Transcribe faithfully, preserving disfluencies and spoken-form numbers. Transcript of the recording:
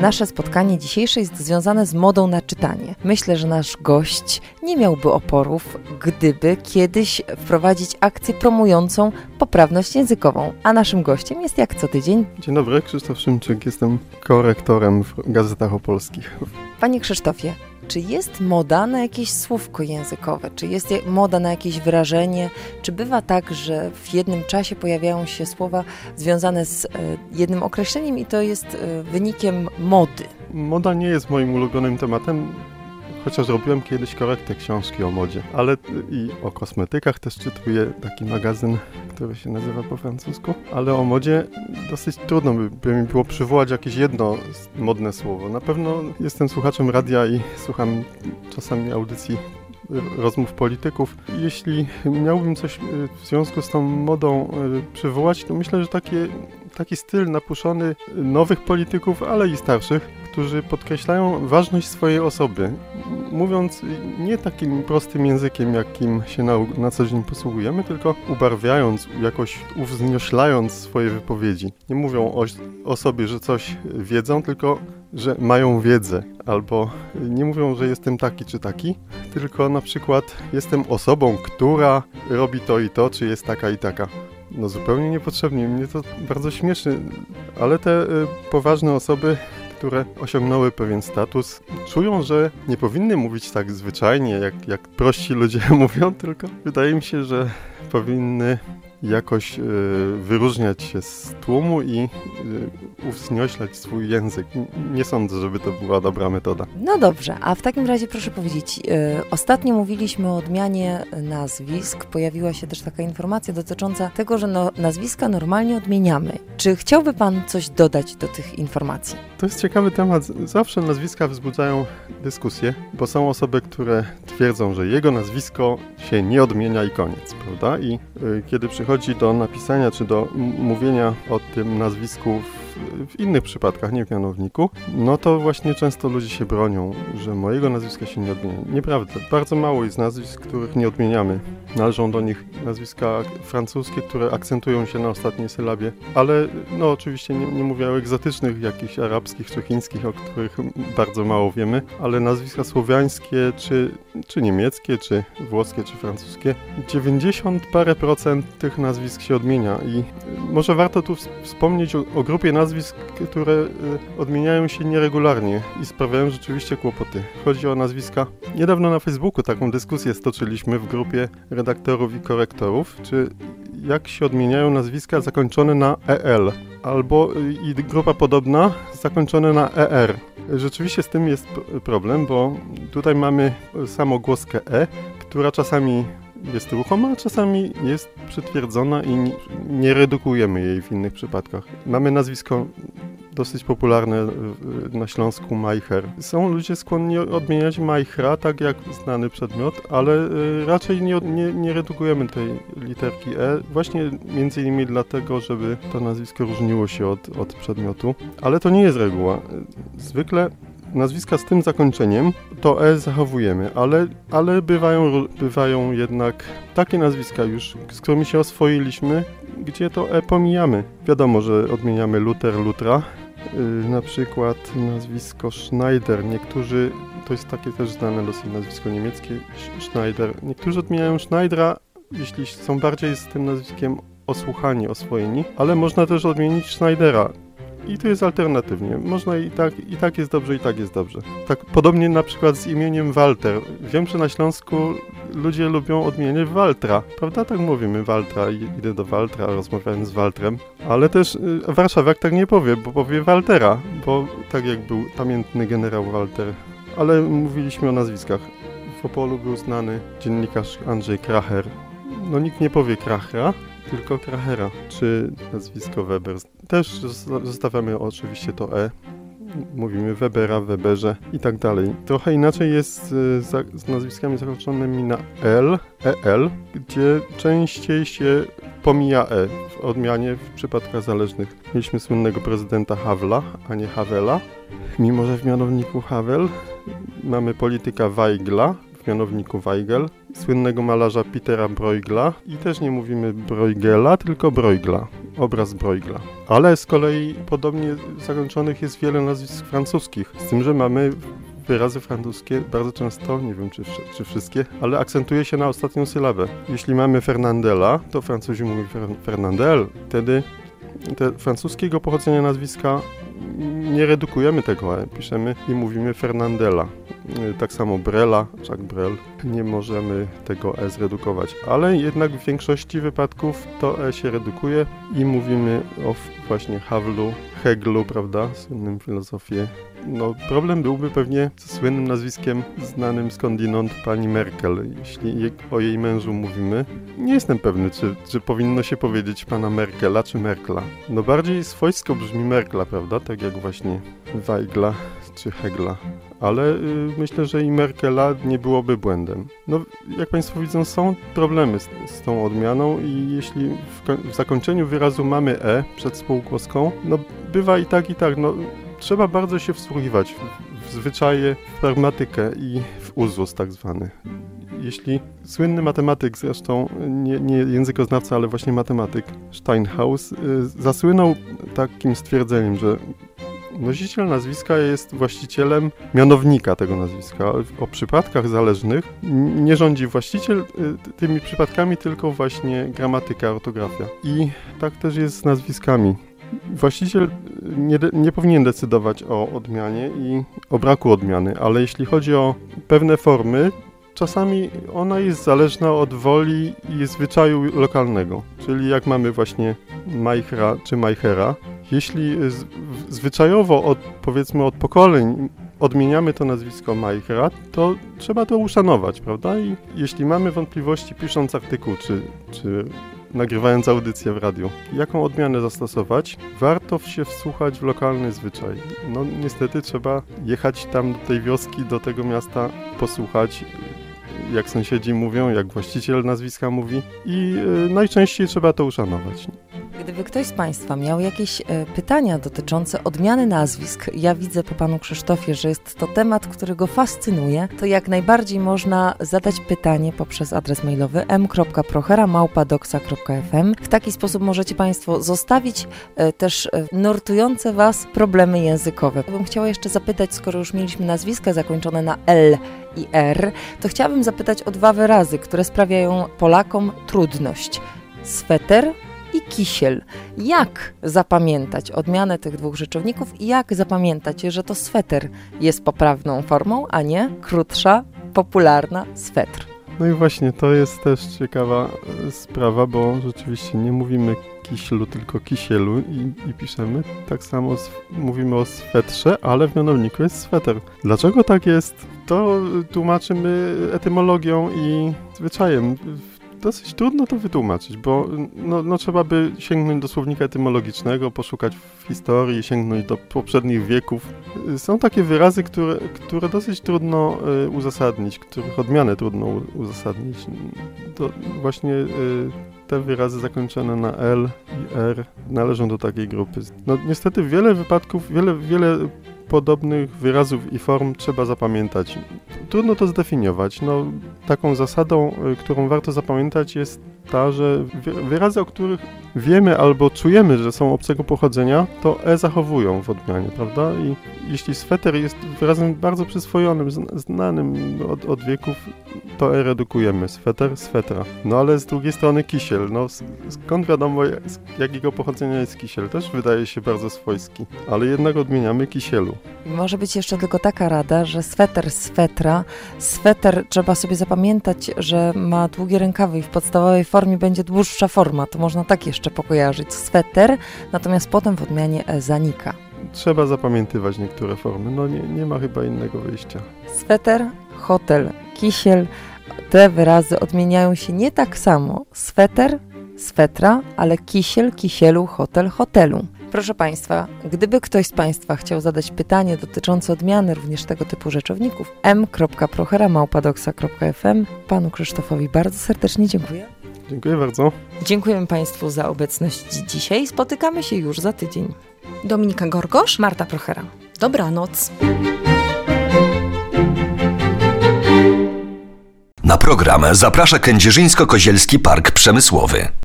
Nasze spotkanie dzisiejsze jest związane z modą na czytanie. Myślę, że nasz gość nie miałby oporów, gdyby kiedyś wprowadzić akcję promującą poprawność językową. A naszym gościem jest jak co tydzień. Dzień dobry, Krzysztof Szymczyk, jestem korektorem w Gazetach Opolskich. Panie Krzysztofie, czy jest moda na jakieś słówko językowe? Czy jest moda na jakieś wyrażenie? Czy bywa tak, że w jednym czasie pojawiają się słowa związane z jednym określeniem i to jest wynikiem mody? Moda nie jest moim ulubionym tematem, chociaż robiłem kiedyś korektę książki o modzie, ale i o kosmetykach też czytuję taki magazyn, który się nazywa po francusku, ale o modzie dosyć trudno by, by mi było przywołać jakieś jedno modne słowo. Na pewno jestem słuchaczem radia i słucham czasami audycji rozmów polityków. Jeśli miałbym coś w związku z tą modą przywołać, to myślę, że takie, taki styl napuszony nowych polityków, ale i starszych, którzy podkreślają ważność swojej osoby, mówiąc nie takim prostym językiem, jakim się na, na co dzień posługujemy, tylko ubarwiając, jakoś uwznioślając swoje wypowiedzi. Nie mówią o, o sobie, że coś wiedzą, tylko że mają wiedzę, albo nie mówią, że jestem taki czy taki, tylko na przykład jestem osobą, która robi to i to, czy jest taka i taka. No zupełnie niepotrzebnie, mnie to bardzo śmieszy, ale te y, poważne osoby, które osiągnęły pewien status, czują, że nie powinny mówić tak zwyczajnie, jak, jak prości ludzie mówią, tylko wydaje mi się, że powinny jakoś y, wyróżniać się z tłumu i y, uwznioślać swój język. Nie sądzę, żeby to była dobra metoda. No dobrze, a w takim razie proszę powiedzieć, y, ostatnio mówiliśmy o odmianie nazwisk, pojawiła się też taka informacja dotycząca tego, że no, nazwiska normalnie odmieniamy. Czy chciałby Pan coś dodać do tych informacji? To jest ciekawy temat. Zawsze nazwiska wzbudzają dyskusję, bo są osoby, które twierdzą, że jego nazwisko się nie odmienia i koniec, prawda? I y, kiedy przychodzi do napisania czy do m- mówienia o tym nazwisku w, w innych przypadkach, nie w mianowniku, no to właśnie często ludzie się bronią, że mojego nazwiska się nie odmienia. Nieprawda. Bardzo mało jest nazwisk, których nie odmieniamy. Należą do nich nazwiska francuskie, które akcentują się na ostatniej sylabie, ale no oczywiście nie, nie mówię o egzotycznych, jakichś arabskich czy chińskich, o których bardzo mało wiemy, ale nazwiska słowiańskie, czy, czy niemieckie, czy włoskie, czy francuskie, dziewięćdziesiąt parę procent tych nazwisk się odmienia i może warto tu wspomnieć o, o grupie nazwisk, które y, odmieniają się nieregularnie i sprawiają rzeczywiście kłopoty. Chodzi o nazwiska. Niedawno na Facebooku taką dyskusję stoczyliśmy w grupie redaktorów i korektorów, czy jak się odmieniają nazwiska zakończone na E L, albo y, i grupa podobna zakończone na E R. Rzeczywiście z tym jest problem, bo tutaj mamy samogłoskę E, która czasami jest ruchoma, a czasami jest przytwierdzona i nie redukujemy jej w innych przypadkach. Mamy nazwisko dosyć popularne na Śląsku Majcher. Są ludzie skłonni odmieniać Majchra, tak jak znany przedmiot, ale raczej nie, nie, nie redukujemy tej literki E, właśnie między innymi dlatego, żeby to nazwisko różniło się od, od przedmiotu. Ale to nie jest reguła. Zwykle nazwiska z tym zakończeniem to E zachowujemy, ale, ale bywają, bywają jednak takie nazwiska już, z którymi się oswoiliśmy, gdzie to E pomijamy. Wiadomo, że odmieniamy Luther, Lutra, yy, na przykład nazwisko Schneider. Niektórzy, to jest takie też znane dosyć nazwisko niemieckie, Schneider. Niektórzy odmieniają Schneidera, jeśli są bardziej z tym nazwiskiem osłuchani, oswojeni, ale można też odmienić Schneidera. I tu jest alternatywnie. Można i tak, i tak jest dobrze, i tak jest dobrze. Tak podobnie na przykład z imieniem Walter. Wiem, że na Śląsku ludzie lubią odmieniać Waltra. Prawda? Tak mówimy, Waltra. Idę do Waltra, rozmawiałem z Waltrem. Ale też y, warszawiak tak nie powie, bo powie Waltera. Bo tak jak był pamiętny generał Walter. Ale mówiliśmy o nazwiskach. W Opolu był znany dziennikarz Andrzej Kracher. No nikt nie powie Krachera, tylko Krachera, czy nazwisko Weber. Też zostawiamy oczywiście to E. Mówimy Webera, Weberze i tak dalej. Trochę inaczej jest z, z nazwiskami zakończonymi na L, E L, gdzie częściej się pomija E w odmianie w przypadkach zależnych. Mieliśmy słynnego prezydenta Havla, a nie Havela. Mimo że w mianowniku Havel mamy polityka Weigla, w mianowniku Weigel, słynnego malarza Petera Bruegela i też nie mówimy Bruegela, tylko Bruegla. obraz Bruegla. Ale z kolei podobnie zakończonych jest wiele nazwisk francuskich, z tym, że mamy wyrazy francuskie bardzo często, nie wiem czy, czy wszystkie, ale akcentuje się na ostatnią sylabę. Jeśli mamy Fernandela, to Francuzi mówią Fernandel, wtedy te francuskiego pochodzenia nazwiska nie redukujemy tego, piszemy i mówimy Fernandela. Tak samo Brela, Jacques Brel, nie możemy tego E zredukować, ale jednak w większości wypadków to E się redukuje i mówimy o właśnie Havelu, Hegelu, prawda, słynnym filozofie. No, problem byłby pewnie ze słynnym nazwiskiem znanym skądinąd pani Merkel, jeśli je, o jej mężu mówimy. Nie jestem pewny, czy, czy powinno się powiedzieć pana Merkela, czy Merkla. No bardziej swojsko brzmi Merkla, prawda, tak jak właśnie Weigla czy Hegla. Ale y, myślę, że i Merkela nie byłoby błędem. No, jak Państwo widzą, są problemy z, z tą odmianą i jeśli w, w zakończeniu wyrazu mamy E przed spółgłoską, no bywa i tak, i tak, no trzeba bardzo się wsłuchiwać w, w zwyczaje, w pragmatykę i w uzus tak zwany. Jeśli słynny matematyk, zresztą nie, nie językoznawca, ale właśnie matematyk Steinhaus, y, zasłynął takim stwierdzeniem, że nosiciel nazwiska jest właścicielem mianownika tego nazwiska. O przypadkach zależnych nie rządzi właściciel tymi przypadkami, tylko właśnie gramatyka, ortografia. I tak też jest z nazwiskami. Właściciel nie, nie powinien decydować o odmianie i o braku odmiany, ale jeśli chodzi o pewne formy, czasami ona jest zależna od woli i zwyczaju lokalnego. Czyli jak mamy właśnie Majchra czy Majchera, jeśli z, zwyczajowo od, powiedzmy od pokoleń odmieniamy to nazwisko Majchra, to trzeba to uszanować, prawda? I jeśli mamy wątpliwości pisząc artykuł czy, czy nagrywając audycję w radiu, jaką odmianę zastosować, warto się wsłuchać w lokalny zwyczaj. No niestety trzeba jechać tam do tej wioski, do tego miasta, posłuchać, jak sąsiedzi mówią, jak właściciel nazwiska mówi i y, najczęściej trzeba to uszanować. Gdyby ktoś z Państwa miał jakieś e, pytania dotyczące odmiany nazwisk, ja widzę po Panu Krzysztofie, że jest to temat, który go fascynuje, to jak najbardziej można zadać pytanie poprzez adres mailowy m kropka prochera małpa doksa kropka f m. W taki sposób możecie Państwo zostawić e, też e, nurtujące Was problemy językowe. Ja bym chciała jeszcze zapytać, skoro już mieliśmy nazwiska zakończone na L i R, to chciałabym zapytać o dwa wyrazy, które sprawiają Polakom trudność. Sweter i kisiel. Jak zapamiętać odmianę tych dwóch rzeczowników i jak zapamiętać, że to sweter jest poprawną formą, a nie krótsza, popularna swetr? No i właśnie, to jest też ciekawa sprawa, bo rzeczywiście nie mówimy kiślu, tylko kisielu i, i piszemy. Tak samo mówimy o swetrze, ale w mianowniku jest sweter. Dlaczego tak jest? To tłumaczymy etymologią i zwyczajem. Dosyć trudno to wytłumaczyć, bo no, no, trzeba by sięgnąć do słownika etymologicznego, poszukać w historii, sięgnąć do poprzednich wieków. Są takie wyrazy, które, które dosyć trudno y, uzasadnić, których odmianę trudno uzasadnić. To właśnie y, te wyrazy zakończone na L i R należą do takiej grupy. No niestety wiele wypadków, wiele, wiele podobnych wyrazów i form trzeba zapamiętać. Trudno to zdefiniować. No, taką zasadą, którą warto zapamiętać, jest ta, że wyrazy, o których wiemy albo czujemy, że są obcego pochodzenia, to E zachowują w odmianie, prawda? I jeśli sweter jest wyrazem bardzo przyswojonym, znanym od, od wieków, to E redukujemy. Sweter, swetra. No ale z drugiej strony kisiel. No skąd wiadomo, z jakiego pochodzenia jest kisiel? Też wydaje się bardzo swojski, ale jednak odmieniamy kisielu. Może być jeszcze tylko taka rada, że sweter, swetra, sweter trzeba sobie zapamiętać, że ma długie rękawy i w podstawowej formie będzie dłuższa forma. To można tak jeszcze pokojarzyć. Sweter, natomiast potem w odmianie E zanika. Trzeba zapamiętywać niektóre formy. No nie, nie ma chyba innego wyjścia. Sweter, hotel, kisiel. Te wyrazy odmieniają się nie tak samo. Sweter, swetra, ale kisiel, kisielu, hotel, hotelu. Proszę Państwa, gdyby ktoś z Państwa chciał zadać pytanie dotyczące odmiany również tego typu rzeczowników, m kropka prochera małpa doksa kropka f m. Panu Krzysztofowi bardzo serdecznie dziękuję. Dziękuję bardzo. Dziękujemy Państwu za obecność dzisiaj. Spotykamy się już za tydzień. Dominika Gorgosz, Marta Prochera. Dobranoc. Na program zaprasza Kędzierzyńsko-Kozielski Park Przemysłowy.